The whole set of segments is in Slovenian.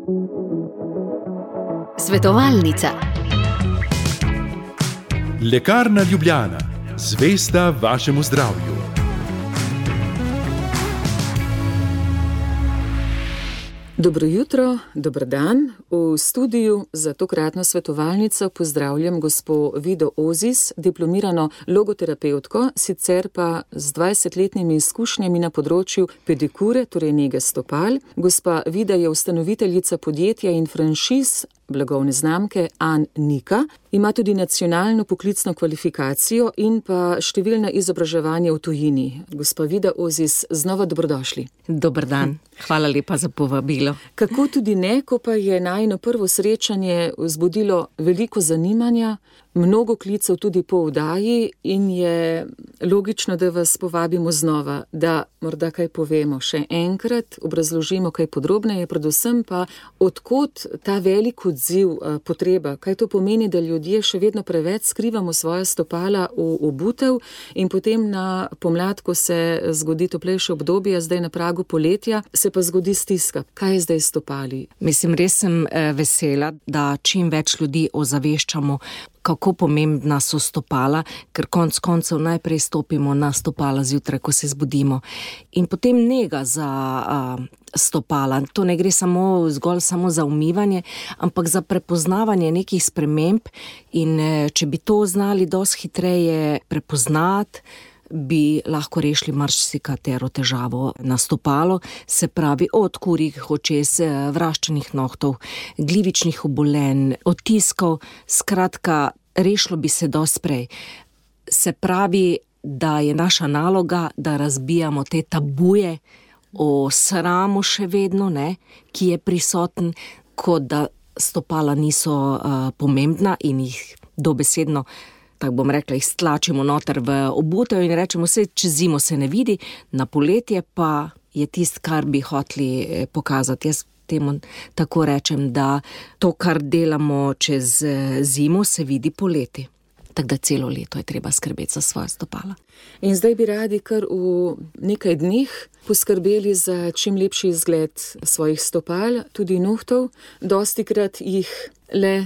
Svetovalnica. Lekarna Ljubljana, zvesta vašemu zdravju. Dobro jutro, dober dan. V studiu za tokratno svetovalnico pozdravljam gospo Vido Ozis, diplomirano logoterapevtko, sicer pa z 20-letnimi izkušnjami na področju pedikure, torej nege stopal. Gospa Vida je ustanoviteljica podjetja in franšiz blagovne znamke An Nika, ima tudi nacionalno poklicno kvalifikacijo in pa številna izobraževanja v tujini. Gospa Vida Ozis, znova dobrodošli. Dober dan, hvala lepa za povabilo. Kako tudi ne, ko pa je najino prvo srečanje vzbudilo veliko zanimanja, mnogo klicev tudi po oddaji in je logično, da vas povabimo znova, da morda kaj povemo še enkrat, obrazložimo kaj podrobneje, predvsem pa odkot ta velik odziv, potreba, kaj to pomeni, da ljudje še vedno preveč skrivamo svoja stopala v obutev in potem na pomlad, ko se zgodi toplejše obdobje, zdaj na pragu poletja, se pa zgodi stiska. Kaj je zdaj s stopali? Mislim, res sem vesela, da čim več ljudi ozaveščamo, kako pomembna so stopala, ker konec koncev najprej stopimo na stopala zjutraj, ko se zbudimo. In potem nega za stopala. To ne gre zgolj samo za umivanje, ampak za prepoznavanje nekih sprememb in če bi to znali dosti hitreje prepoznati, bi lahko rešili marsikatero težavo na stopalo, se pravi od kurjih očes, vraščenih nohtov, glivičnih obolenj, otiskov, skratka, rešilo bi se dosti prej. Se pravi, da je naša naloga, da razbijamo te tabuje o sramu še vedno, ki je prisoten, kot da stopala niso pomembna in jih dobesedno, tako bom rekla, jih stlačimo noter v obutev in rečemo, vse čez zimo se ne vidi, na poletje pa je tist, kar bi hoteli pokazati. Jaz temu tako rečem, da to, kar delamo čez zimo, se vidi poleti. Tako da celo leto je treba skrbeti za svoja stopala. In zdaj bi radi kar v nekaj dneh poskrbeli za čim lepši izgled svojih stopal, tudi nohtov. Dostikrat jih le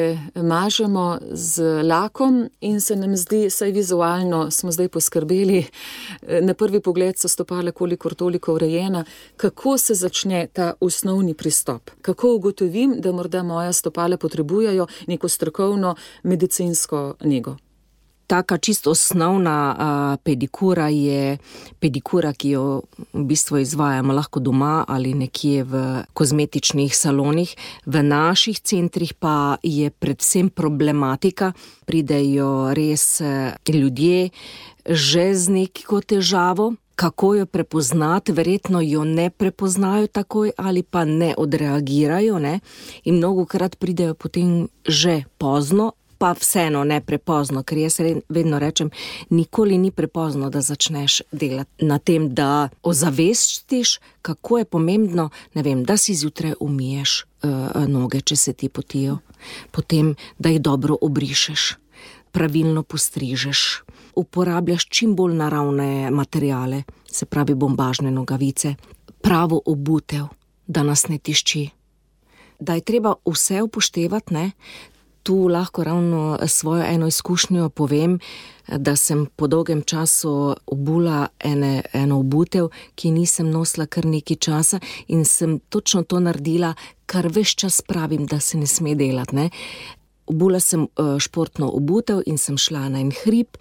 premažemo z lakom in se nam zdi, saj vizualno smo zdaj poskrbeli, na prvi pogled so stopala kolikor toliko urejena. Kako se začne ta osnovni pristop? Kako ugotovim, da morda moja stopala potrebujejo neko strokovno medicinsko nego? Taka čisto osnovna pedikura je pedikura, ki jo v bistvu izvajamo lahko doma ali nekje v kozmetičnih salonih. V naših centrih pa je predvsem problematika, pridejo res ljudje že z neko težavo, kako jo prepoznati, verjetno jo ne prepoznajo takoj ali pa ne odreagirajo, in mnogokrat pridejo potem že pozno, pa vseeno ne prepozno, ker jaz vedno rečem, nikoli ni prepozno, da začneš delati na tem, da ozavestiš, kako je pomembno, da si zjutraj umiješ noge, če se ti potijo, potem, da jih dobro obrišeš, pravilno postrižeš, uporabljaš čim bolj naravne materiale, se pravi bombažne nogavice, pravo obutev, da nas ne tišči. Da je treba vse upoštevati, Tu lahko ravno svojo eno izkušnjo povem, da sem po dolgem času obula eno obutev, ki nisem nosila kar nekaj časa in sem točno to naredila, kar ves čas pravim, da se ne sme delati. Obula sem športno obutev in sem šla na en hrib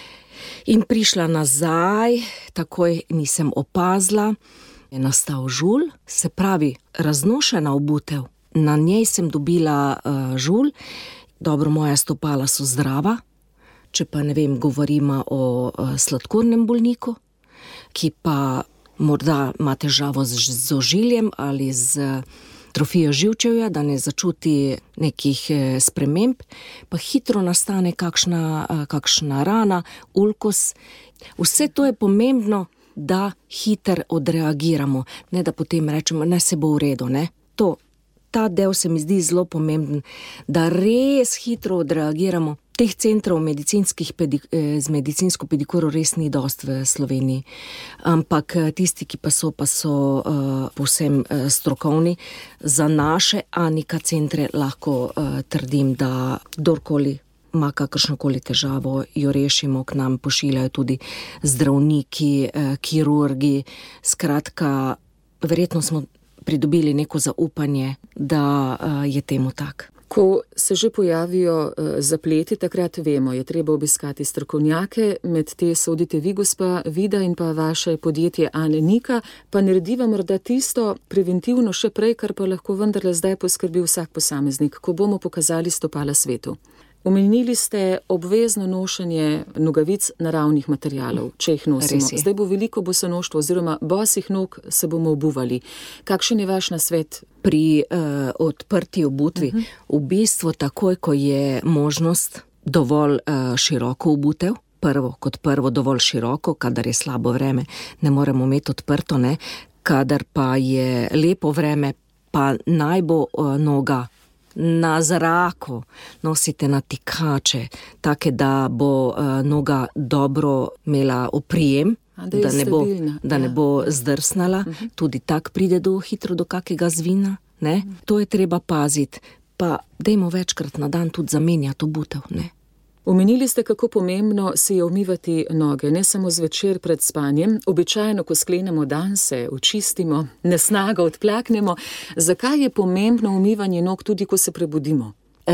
in prišla nazaj, takoj nisem opazila, je nastal žulj, se pravi raznošena obutev. Na njej sem dobila žulj. Dobro, moja stopala so zdrava, če pa govorimo o sladkornem bolniku, ki pa morda ima težavo z ožiljem ali z atrofijo živčevja, da ne začuti nekih sprememb, pa hitro nastane kakšna rana, ulkus. Vse to je pomembno, da hitro odreagiramo, ne da potem rečemo, ne se bo v redu, Ta del se mi zdi zelo pomemben, da res hitro odreagiramo Teh centrov z medicinsko pedikuro res ni dost v Sloveniji, ampak tisti, ki pa so povsem strokovni. Za naše Anika centre lahko trdim, da kdorkoli ima kakršnokoli težavo, jo rešimo, k nam pošiljajo tudi zdravniki, kirurgi. Skratka, verjetno smo pridobili neko zaupanje, da je temu tak. Ko se že pojavijo zapleti, takrat vemo, je treba obiskati strokovnjake, med te sodite vi, gospa Vida, in pa vaše podjetje Anika, pa narediva morda tisto preventivno še prej, kar pa lahko vendarle zdaj poskrbi vsak posameznik, ko bomo pokazali stopala svetu. Omenili ste obvezno nošenje nogavic naravnih materialov, če jih nosimo. Zdaj bo veliko bosonoštvo oziroma bosih nog se bomo obuvali. Kakšen je vaš nasvet? Pri odprti obutvi, v bistvu takoj, ko je možnost dovolj široko obutev, kot prvo dovolj široko, kadar je slabo vreme, ne moremo imeti odprto, ne, kadar pa je lepo vreme, pa naj bo noga na zraku, nosite natikače, take, da bo noga dobro imela oprijem, da ne bo zdrsnala, tudi tak pride hitro do kakega zvina, ne? To je treba paziti, pa dajmo večkrat na dan tudi zamenjati obutev, ne? Omenili ste, kako pomembno si je umivati noge, ne samo zvečer pred spanjem. Običajno, ko sklenemo dan, se očistimo, nesnago odplaknemo. Zakaj je pomembno umivanje nog tudi, ko se prebudimo?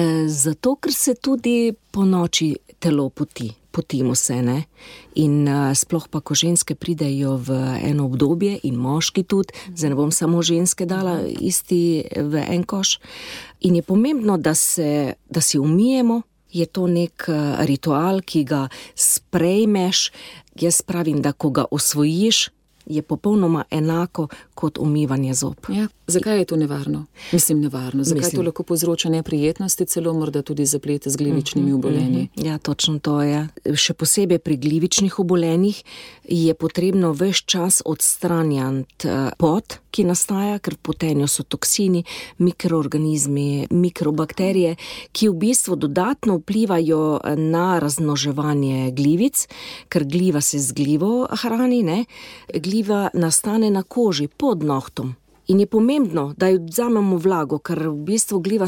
Zato, ker se tudi po noči telo potimo se, ne? In sploh pa, ko ženske pridejo v eno obdobje in moški tudi, zdaj ne bom samo ženske dala isti v en koš. In je pomembno, da si umijemo. Je to nek ritual, ki ga sprejmeš. Jaz pravim, da ko ga osvojiš, je popolnoma enako kot umivanje zob. Ja, zakaj je to nevarno? Nevarno. Zakaj to lahko povzroča neprijetnosti, celo morda tudi zaplete z glivičnimi obolenji? Ja, točno to je. Še posebej pri glivičnih obolenjih je potrebno ves čas odstranjati pot, ki nastaja, ker v potenju so toksini, mikroorganizmi, mikrobakterije, ki v bistvu dodatno vplivajo na razmnoževanje glivic, ker gliva se z glivo hrani, ne? Gliva nastane na koži pod nohtom. In je pomembno, da jo vzamemo vlago, ker v bistvu gliva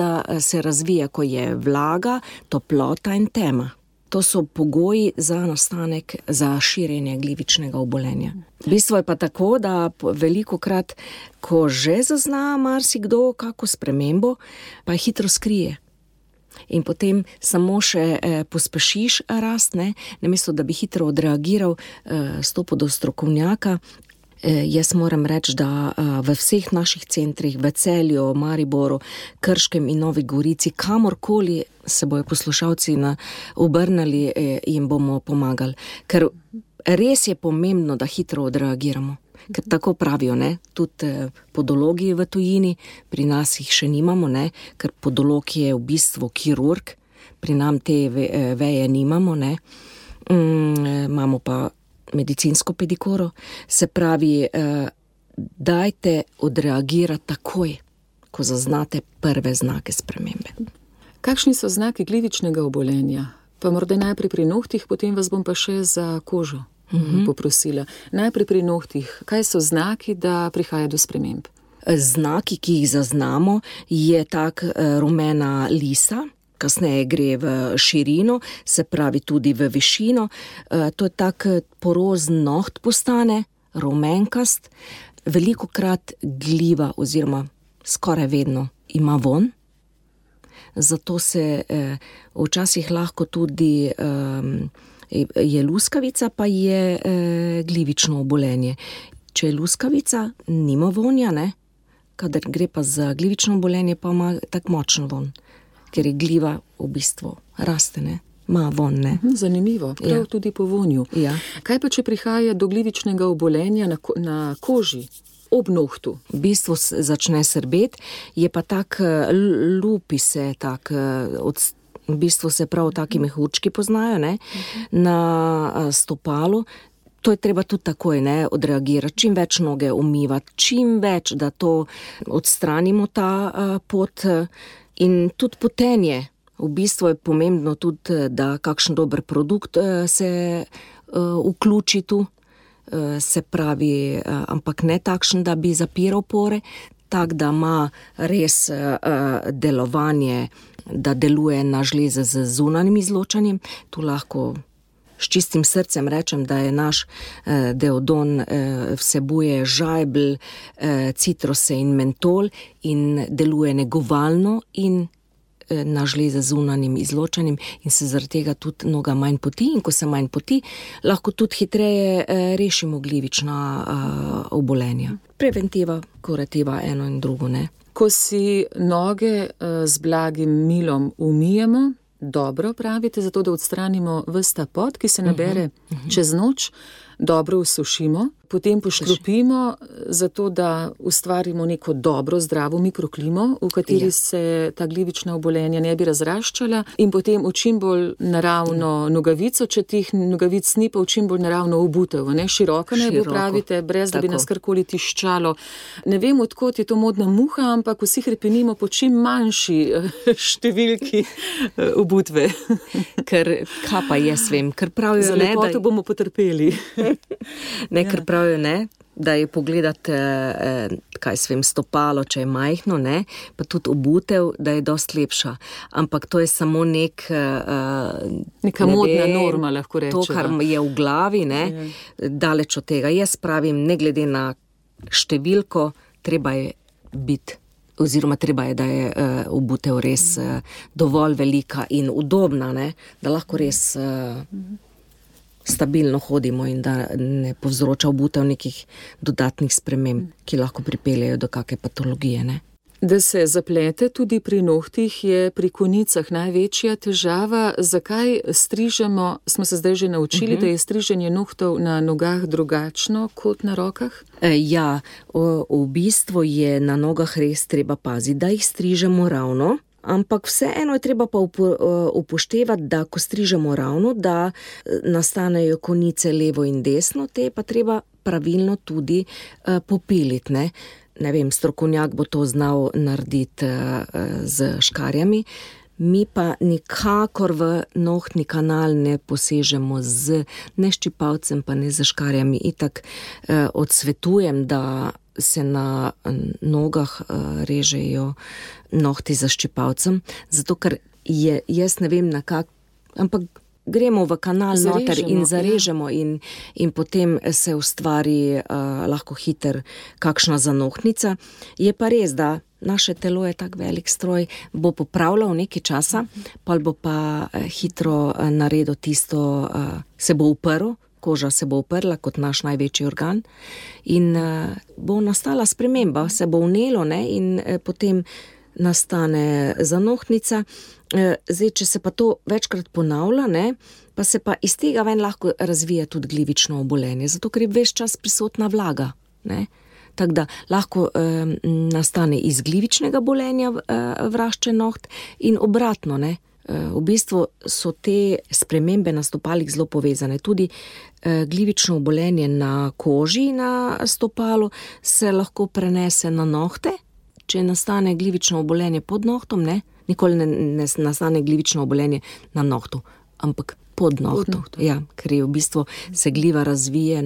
se razvija, ko je vlaga, toplota in tema. To so pogoji za nastanek, za širjenje glivičnega obolenja. Bistvo je pa tako, da velikokrat, ko že zazna marsikdo kako spremembo, pa je hitro skrije. In potem samo še pospešiš rast, ne? Namesto da bi hitro odreagiral, stopil do strokovnjaka. Jaz moram reči, da v vseh naših centrih, v Celju, Mariboru, Krškem in Novi Gorici, kamorkoli se bojo poslušalci obrnili, jim bomo pomagali. Ker res je pomembno, da hitro odreagiramo. Ker tako pravijo, ne? Tudi podologi v tujini, pri nas jih še nimamo, ne? Ker podolog je v bistvu kirurg, pri nam te veje nimamo, ne? Imamo pa medicinsko pedikuro, se pravi, dajte odreagirati takoj, ko zaznate prve znake spremembe. Kakšni so znaki glivičnega obolenja? Pa morda najprej pri nohtih, potem vas bom pa še za kožo poprosila. Najprej pri nohtih, kaj so znaki, da prihaja do sprememb? Znaki, ki jih zaznamo, je tak rumena lisa, kasneje gre v širino, se pravi tudi v višino. To je tak porozen noht postane, rumenkast. Velikokrat gliva oziroma skoraj vedno ima von. Zato se včasih lahko tudi je luskavica, pa je glivično obolenje. Če je luskavica, nima vonja, ne? Kadar gre pa za glivično obolenje, pa ima tak močen von. Ker je gliva v bistvu raste, ne? Ma von, ne? Zanimivo, prav tudi po vonju. Ja. Kaj pa, če prihaja do glivičnega obolenja na koži, ob nohtu? V bistvu začne srbet, je pa tak lupi se, v bistvu se prav taki mehurčki poznajo, ne? Na stopalu. To je treba tudi takoj, ne, odreagirati, čim več noge umivati, čim več, da to odstranimo ta pot. In tudi potenje, v V bistvu je pomembno tudi, da kakšen dober produkt se vključi tu, se pravi, ampak ne takšen, da bi zapiral pore, tak, da ima res delovanje, da deluje na žleze z zunanjim izločanjem. Tu lahko s čistim srcem rečem, da je naš deodon vsebuje žajbelj, citruse in mentol in deluje negovalno in na žleze z zunanjim izločanjem in se zaradi tega tudi mnoga manj poti. In ko se manj poti, lahko tudi hitreje rešimo glivična obolenja. Preventiva, kurativa, eno in drugo, ne. Ko si noge z blagim milom umijemo, dobro pravite, zato da odstranimo ves ta pot, ki se nabere čez noč, dobro usušimo, potem poškropimo, zato da ustvarimo neko dobro, zdravo mikroklimo, v kateri se ta glivična obolenja ne bi razraščala, in potem v čim bolj naravno nogavico, če tih nogavic ni, pa v čim bolj naravno obutev, ne? Široka naj bo, pravite, brez da bi nas karkoli tiščalo. Ne vem, odkot je to modna muha, ampak vsi hrepenimo po čim manjši številki obutve. Ker, kaj pa jaz vem, ker pravijo, za lepoto bomo potrpeli. Ne, ker pravijo, ne, da je pogledati, kaj svem, stopalo, če je majhno, ne, pa tudi obutev, da je dosti lepša. Ampak to je samo neka modna norma, lahko rečemo. To, kar je v glavi, ne, daleč od tega. Jaz pravim, ne glede na številko, treba je biti, oziroma treba je, da je obutev res dovolj velika in udobna, ne, da lahko res stabilno hodimo in da ne povzroča obutev nekih dodatnih sprememb, ki lahko pripeljejo do kakšne patologije, ne. Da se zaplete tudi pri nohtih je pri konicah največja težava. Zakaj strižemo, smo se zdaj že naučili, da je striženje nohtov na nogah drugačno kot na rokah? Ja, v bistvu je na nogah res treba paziti, da jih strižemo ravno, ampak vseeno je treba pa upoštevati, da ko strižemo ravno, da nastanejo konice levo in desno, te pa treba pravilno tudi popiliti, ne. Ne vem, strokovnjak bo to znal narediti z škarjami, mi pa nikakor v nohtni kanal ne posežemo ne s ščipalcem, pa ne z škarjami. Itak odsvetujem, da se na nogah režejo nohti za ščipalcem, zato ker jaz ne vem ampak gremo v kanal noter in zarežemo in potem se ustvari lahko hiter kakšna zanohtnica. Je pa res, da naše telo je tak velik stroj, bo popravljal nekaj časa, pa bo pa hitro naredil tisto, se bo uprl, koža se bo uprla kot naš največji organ in bo nastala sprememba, se bo vnelo, ne, in potem nastane zanohtnica. Zdaj, če se pa to večkrat ponavlja, ne, pa se pa iz tega ven lahko razvija tudi glivično obolenje, zato ker je ves čas prisotna vlaga, ne. Tako da lahko nastane iz glivičnega bolenja vraščen noht in obratno, ne. V bistvu so te spremembe na stopalih zelo povezane. Tudi glivično obolenje na koži na stopalu se lahko prenese na nohte. Če nastane glivično obolenje pod nohtom, ne, nikoli ne nastane glivično obolenje na nohtu, ampak pod nohtom. Ja, ker je v bistvu se gliva razvije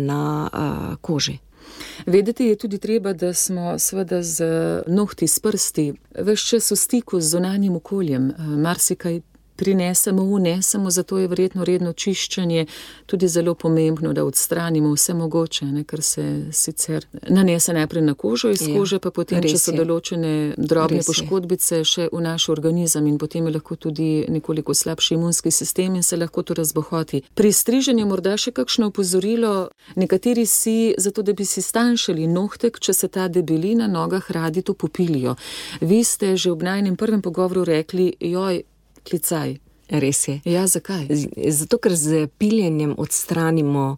na koži. Vedeti je tudi treba, da smo seveda z nohti s prsti ves čas v stiku z zunanjim okoljem. Marsikaj prinesemo, vnesemo, zato je verjetno redno čiščenje tudi zelo pomembno, da odstranimo vse mogoče, ne, kar se sicer nanese najprej na kožo, iz kože pa potem, če so določene drobne poškodbice še v naš organizem in potem je lahko tudi nekoliko slabši imunski sistem in se lahko to razbohoti. Pri striženju morda še kakšno opozorilo, nekateri si, zato da bi si stanjšali nohtek, če se ta debeli na nogah, radi to popilijo. Vi ste že ob najinem prvem pogovoru rekli, klicaj. Res je. Ja, zakaj? Zato, ker z piljenjem odstranimo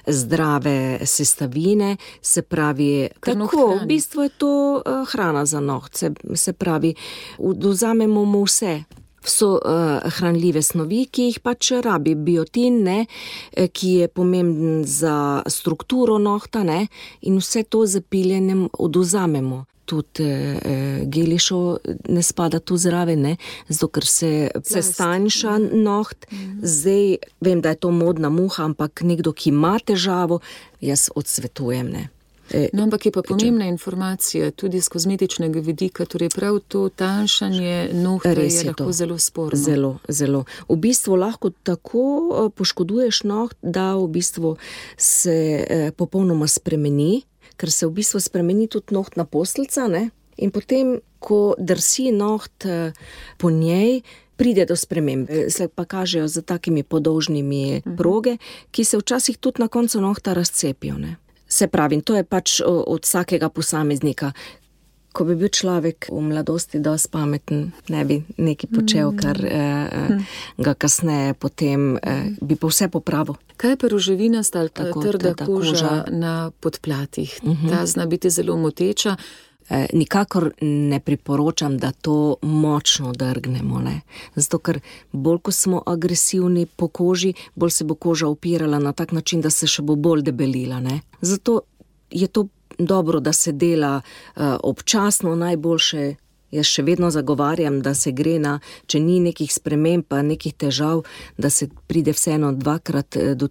zdrave sestavine, se pravi, tako, v bistvu je to hrana za noht, se pravi, dozamemo mu vse. So hranljive snovi, ki jih pač rabi, biotin, ne, ki je pomemben za strukturo nohta, ne, in vse to z piljenjem odvzamemo. tudi gelišov ne spada tu zraven, ne, zato ker se stanjša noht. Zdaj vem, da je to modna muha, ampak nekdo, ki ima težavo, jaz odsvetujem, ne. No, ampak je pa pomembna informacija tudi z kozmetičnega vidika, torej prav to tanjšanje nohta je lahko zelo sporno. Zelo. V bistvu lahko tako poškoduješ noht, da v bistvu se popolnoma spremeni, ker se v bistvu spremeni tudi nohtna posteljica, ne? In potem, ko drsi noht po njej, pride do sprememb. Se pa kažejo za takimi podolžnimi proge, ki se včasih tudi na koncu nohta razcepijo, ne? Se pravi, to je pač od vsakega posameznika. Ko bi bil človek v mladosti dosti pameten, ne bi nekaj počel, kar ga kasneje potem bi pa vse popravil. Kaj je pa ruževinasta ali trda koža na podplatih? Ta zna biti zelo moteča. Nikakor ne priporočam, da to močno drgnemo, ne. Zato, ker bolj, ko smo agresivni po koži, bolj se bo koža upirala na tak način, da se še bo bolj debelila, ne. Zato je to dobro, da se dela občasno, najboljše. Jaz še vedno zagovarjam, da se gre če ni nekih sprememb pa nekih težav, da se pride vseeno 2 do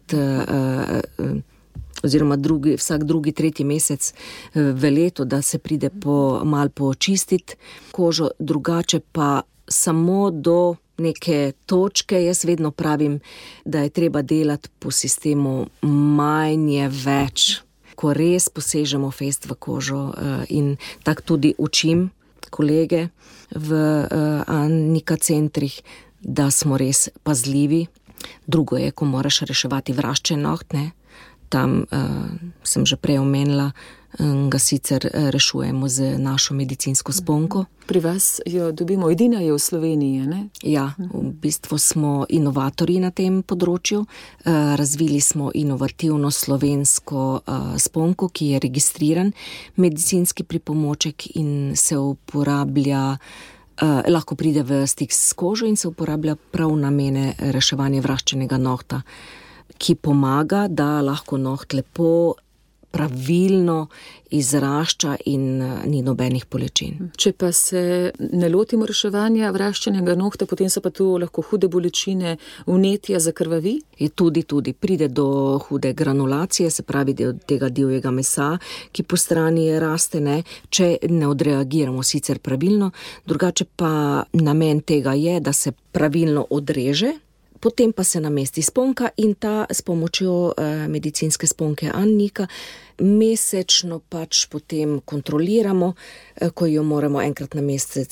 3 oziroma vsak drugi, tretji mesec v letu, da se pride malo počistiti kožo, drugače pa samo do neke točke. Jaz vedno pravim, da je treba delati po sistemu manj je več, ko res posežemo fest v kožo, in tako tudi učim kolege v Annika centrih, da smo res pazljivi. Drugo je, ko moraš reševati vraščen noht, ne. Tam sem že prej omenila, ga sicer rešujemo z našo medicinsko sponko. Pri vas jo dobimo, edina je v Sloveniji, ne? Ja, v bistvu smo inovatorji na tem področju. Razvili smo inovativno slovensko sponko, ki je registriran medicinski pripomoček in se uporablja, lahko pride v stik s kožo in se uporablja prav namene reševanja vraščenega nohta, ki pomaga, da lahko noht lepo, pravilno izrašča in ni nobenih bolečin. Če pa se ne lotimo reševanja vraščenega nohta, potem so pa tu lahko hude bolečine, vnetja, zakrvavi? Tudi pride do hude granulacije, se pravi del tega divjega mesa, ki po strani raste, ne, če ne odreagiramo sicer pravilno. Drugače pa namen tega je, da se pravilno odreže, potem pa se namesti sponka in ta s pomočjo medicinske sponke Annika mesečno pač potem kontroliramo, ko jo moramo enkrat na mesec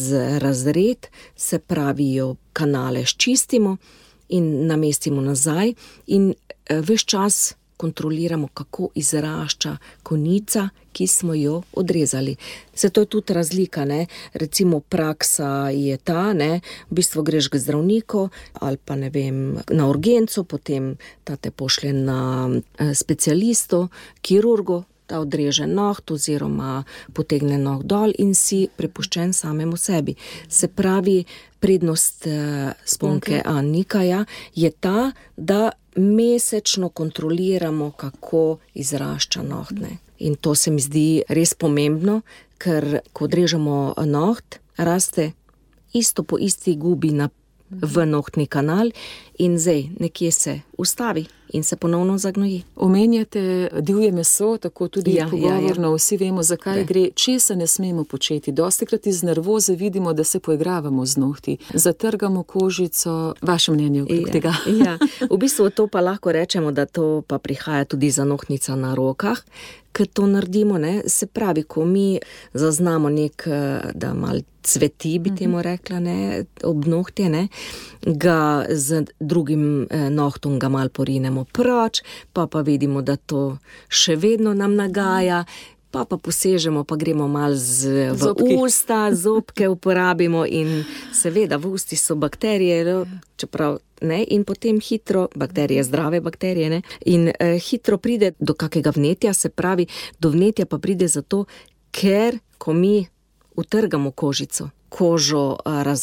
razred, se pravi jo kanale ščistimo in namestimo nazaj in ves čas kontroliramo, kako izrašča konica, ki smo jo odrezali. Zato je tudi razlika, ne, recimo praksa je ta, ne, v bistvu greš k zdravniku ali pa ne vem, na urgenco, potem ta te pošlje na specialisto, kirurgu, ta odreže noht oziroma potegne noht dol in si prepuščen samemu sebi. Se pravi, prednost sponke Annika je ta, da mesečno kontroliramo, kako izrašča noht, ne. In to se mi zdi res pomembno, ker ko odrežemo noht, raste isto po isti gubi v nohtni kanal in zdaj nekje se ustavi in se ponovno zagnoji. Omenjate divje meso, tako tudi pogovorno, vsi vemo, zakaj gre, česa ne smemo početi. Dostikrat iz nervoze vidimo, da se poigravamo z nohti, zatrgamo kožico. Vaše mnenje okrog tega? V bistvu to pa lahko rečemo, da to pa prihaja tudi za nohtnica na rokah, ker to naredimo, ne, se pravi, ko mi zaznamo da malo cveti, bi temu rekla, ne, ob nohtje, ne, ga z drugim nohtom ga malo porinemo proč, pa vidimo, da to še vedno nam nagaja, pa posežemo, pa gremo malo v usta, zobke uporabimo in seveda v usti so bakterije, čeprav ne, in potem hitro, bakterije, zdrave bakterije, ne, in hitro pride do kakega vnetja, se pravi, do vnetja pa pride zato, ker ko mi utrgamo kožo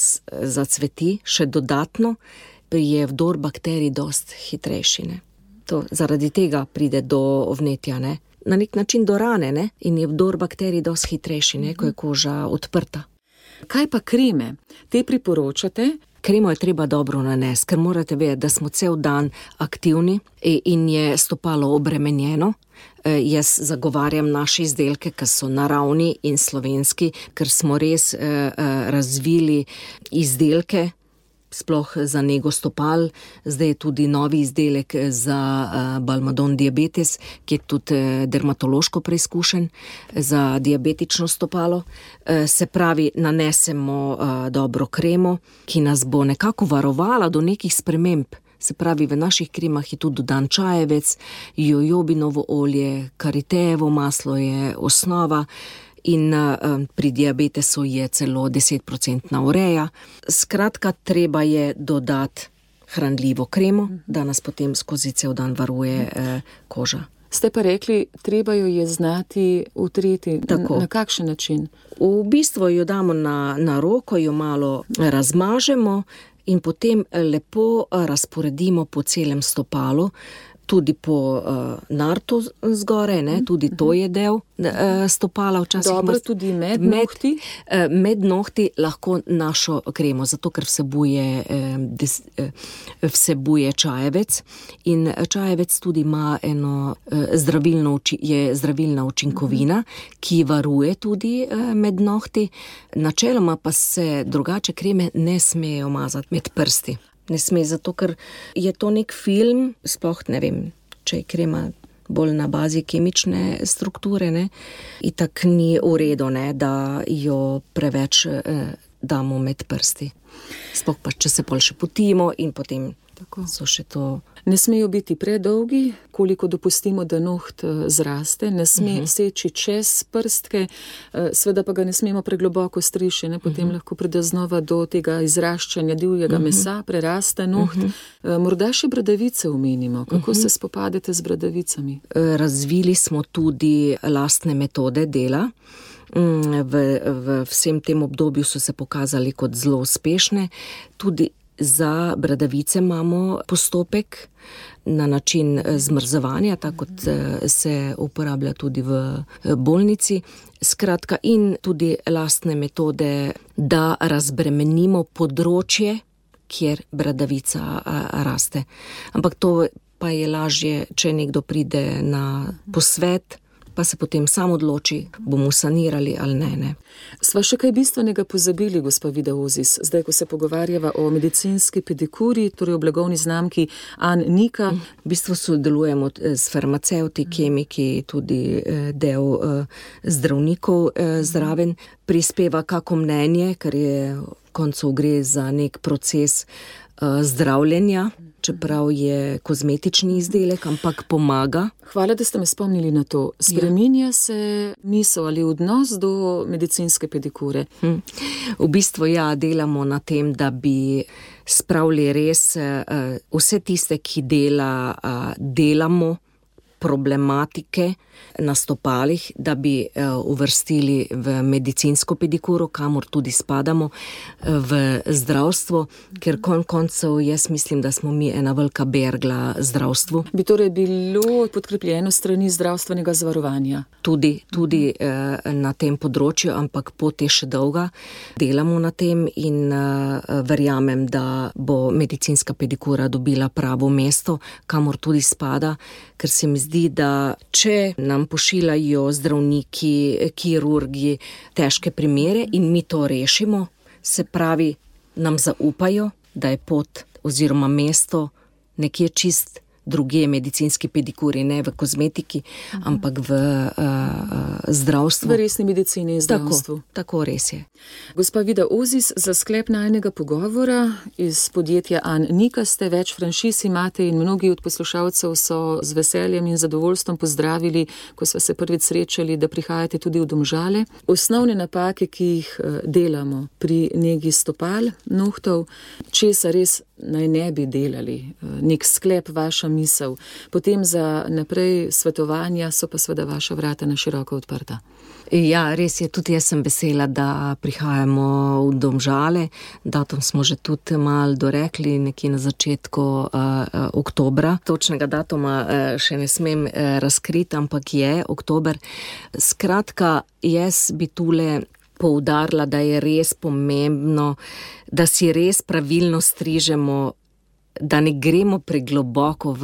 zacveti še dodatno, je vdor bakterij dost hitrejši, ne. To, zaradi tega pride do vnetja, ne. na nek način do rane, ne? In je vdor bakterij dosti hitrejši, ne? Ko je koža odprta. Kaj pa kreme? Te priporočate? Kremo je treba dobro nanesti, ker morate vedeti, da smo cel dan aktivni in je stopalo obremenjeno. Jaz zagovarjam naše izdelke, ki so naravni in slovenski, ker smo res razvili izdelke, sploh za nego stopal. Zdaj je tudi novi izdelek za balmadon diabetes, ki je tudi dermatološko preizkušen za diabetično stopalo. Se pravi, nanesemo dobro kremo, ki nas bo nekako varovala do nekih sprememb. Se pravi, v naših kremah je tudi dodan čajevec, jojobinovo olje, karitejevo maslo je osnova in pri diabetesu je celo 10% ureja. Skratka, treba je dodati hranljivo kremo, da nas potem skozi cel dan varuje koža. Ste pa rekli, treba jo je znati utreti. Tako. Na kakšen način? V bistvu jo damo na roko, jo malo razmažemo in potem lepo razporedimo po celem stopalu, tudi po nartu zgore, ne? Tudi to je del stopala. Včasih dobro, tudi med nohti? Med nohti lahko našo kremo, zato ker vsebuje čajevec in čajevec tudi ima eno zdravilna učinkovina, ki varuje tudi med nohti. Načeloma pa se drugače kreme ne smejo mazati med prsti. Ne sme, zato ker je to nek film, sploh ne vem, če je krema bolj na bazi kemične strukture, ne, itak ni v redu, ne, da jo preveč damo med prsti. Sploh pa, če se pol še potimo in potem tako so še to. Ne smejo biti predolgi, koliko dopustimo, da noht zraste, ne sme seči čez prstke, seveda pa ga ne smemo pregloboko striši, ne, potem lahko pride znova do tega izraščanja divjega mesa, preraste noht. Morda še bradavice omenimo. Kako se spopadete z bradavicami? Razvili smo tudi lastne metode dela. V vsem tem obdobju so se pokazali kot zelo uspešne. Tudi za bradavice imamo postopek na način zmrzovanja, tako kot se uporablja tudi v bolnici. Skratka, in tudi lastne metode, da razbremenimo področje, kjer bradavica raste. Ampak to pa je lažje, če nekdo pride na posvet, pa se potem sam odloči, bomo sanirali ali ne. Sva še kaj bistvenega pozabili, gospa Vida Ozis, zdaj, ko se pogovarjava o medicinski pedikuri, torej o blagovni znamki An Nika. V bistvu sodelujemo s farmacevti, kemiki, tudi del zdravnikov zraven. Prispeva kako mnenje, ker je v koncu gre za nek proces zdravljenja, čeprav je kozmetični izdelek, ampak pomaga. Hvala, da ste me spomnili na to. Spreminja se misel ali odnos do medicinske pedikure? V bistvu delamo na tem, da bi spravili res vse tiste, ki delamo problematike na stopalih, da bi uvrstili v medicinsko pedikuro, kamor tudi spadamo v zdravstvo, ker koncev jaz mislim, da smo mi ena velika bergla zdravstvu. Bi torej bilo podkrepljeno strani zdravstvenega zavarovanja? Tudi na tem področju, ampak pot je še dolga. Delamo na tem in verjamem, da bo medicinska pedikura dobila pravo mesto, kamor tudi spada, ker se mi zdi, da če nam pošiljajo zdravniki, kirurgi težke primere in mi to rešimo, se pravi, nam zaupajo, da je pot oziroma mesto nekje čist druge medicinski pedikuri, ne v kozmetiki, ampak v zdravstvu. V resni medicini in zdravstvu. Tako res je. Gospa Vida Ozis, za sklep najnega pogovora iz podjetja An Nika ste, več franšiz imate in mnogi od poslušalcev so z veseljem in zadovoljstvom pozdravili, ko sva se prvič srečali, da prihajate tudi v Domžale. Osnovne napake, ki jih delamo pri negi stopal, nohtov, česa res naj ne bi delali, nek sklep, vaša misel. Potem za naprej svetovanja so pa seveda vaša vrata na široko odprta. Ja, res je, tudi jaz sem vesela, da prihajamo v Domžale. Datum smo že tudi malo dorekli, nekje na začetku oktobra. Točnega datuma še ne smem razkriti, ampak je oktober. Skratka, jaz bi tule poudarila, da je res pomembno, da si res pravilno strižemo, da ne gremo pregloboko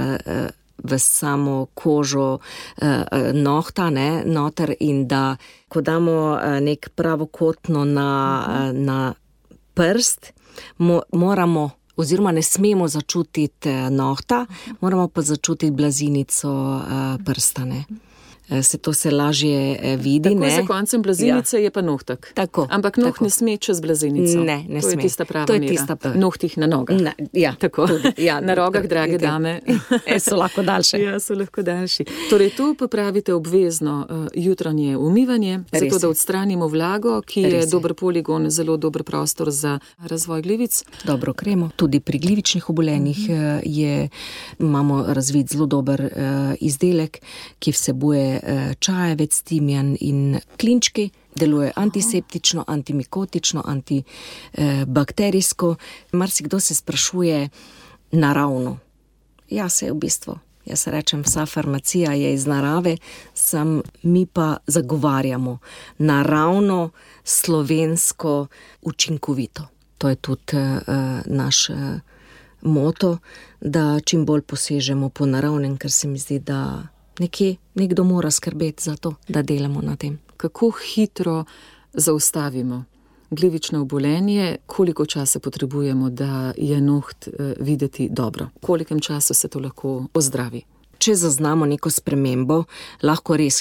v samo kožo nohta, noter, in da ko damo nek pravokotno na prst, moramo oziroma ne smemo začutiti nohta, moramo pa začutiti blazinico prsta, ne. Se to se lažje vidi, tako ne. Za koncem blazinice je pa nohtek. Tako. Ampak noht ne sme čez blazinico. Ne sme. To je tista prava mera. Nohtih na nogah. Ja, tako. Ja, na rogah, drage dame. So lahko daljše. Ja, so lahko daljši. Torej, tu pa pravite obvezno jutranje umivanje, zato da odstranimo vlago, ki je dober poligon, zelo dober prostor za razvoj glivic. Dobro kremo. Tudi pri glivičnih obolenjih imamo razvit zelo dober izdelek, ki vsebuje čajevec, timijan in klinčki. Deluje antiseptično, antimikotično, antibakterijsko. Marsikdo se sprašuje naravno. Ja, se je v bistvu. Jaz rečem, vsa farmacija je iz narave, mi pa zagovarjamo naravno, slovensko, učinkovito. To je tudi naš moto, da čim bolj posežemo po naravnem, ker se mi zdi, da nekdo mora skrbeti za to, da delamo na tem. Kako hitro zaustavimo glivično obolenje, koliko časa potrebujemo, da je noht videti dobro? Kolikem času se to lahko ozdravi? Če zaznamo neko spremembo, lahko res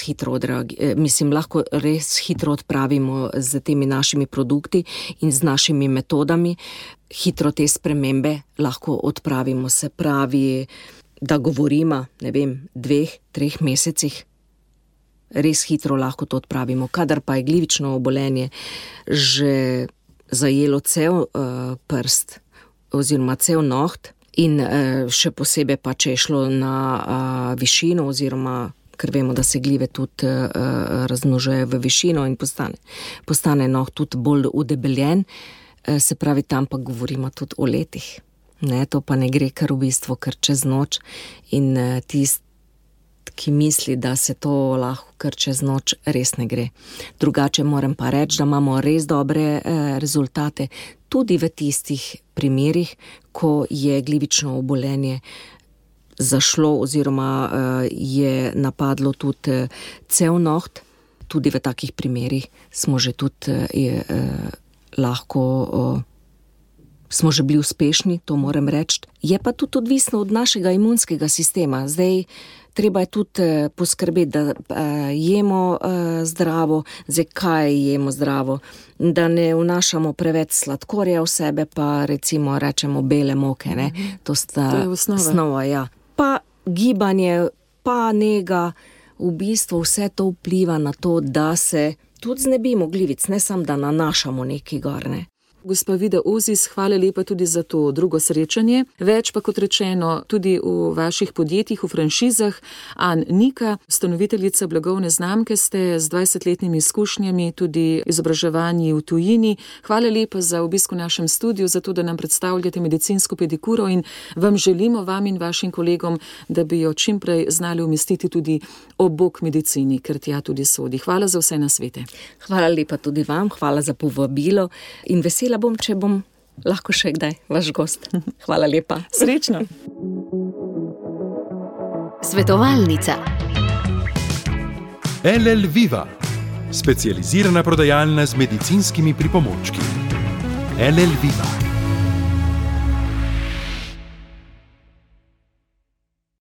hitro odpravimo z temi našimi produkti in z našimi metodami. Hitro te spremembe lahko odpravimo, se pravi, da govorimo, 2-3 mesecih, res hitro lahko to odpravimo. Kadar pa je glivično obolenje že zajelo cel prst oziroma cel noht in še posebej pa, če je šlo na višino oziroma, ker vemo, da se glive tudi razmnožujejo v višino in postane noht tudi bolj udebeljen, se pravi, tam pa govorimo tudi o letih. Ne, to pa ne gre kar v bistvu, kar čez noč, in tisti, ki misli, da se to lahko kar čez noč, res ne gre. Drugače moram pa reči, da imamo res dobre rezultate tudi v tistih primerih, ko je glivično obolenje zašlo oziroma je napadlo tudi cel noht. Tudi v takih primerih smo že tudi smo že bili uspešni, to moram reči. Je pa tudi odvisno od našega imunskega sistema. Zdaj, treba je tudi poskrbeti, da jemo zdravo. Zdaj, kaj jemo zdravo? Da ne vnašamo preveč sladkorja v sebe, pa recimo rečemo bele moke, ne? To je osnova, ja. Pa gibanje, pa nega, v bistvu vse to vpliva na to, da se tudi znebimo glivic, ne samo da nanašamo neki gor, ne. Gospa Vida Ozis, hvala lepa tudi za to drugo srečanje. Več pa, kot rečeno, tudi v vaših podjetjih, v franšizah. An Nika, ustanoviteljica blagovne znamke, ste z 20-letnimi izkušnjami, tudi izobraževanji v tujini. Hvala lepa za obisk v našem studiu, za to, da nam predstavljate medicinsko pedikuro, in vam želimo, vam in vašim kolegom, da bi jo čimprej znali umestiti tudi ob bok medicini, ker tja tudi sodi. Hvala za vse nasvete. Hvala lepa tudi vam, hvala za povabilo in vesela bom, če bom lahko še kdaj vaš gost. Hvala lepa. Srečno. Svetovalnica. LL Viva, specializirana prodajalna z medicinskimi pripomočki. LL Viva.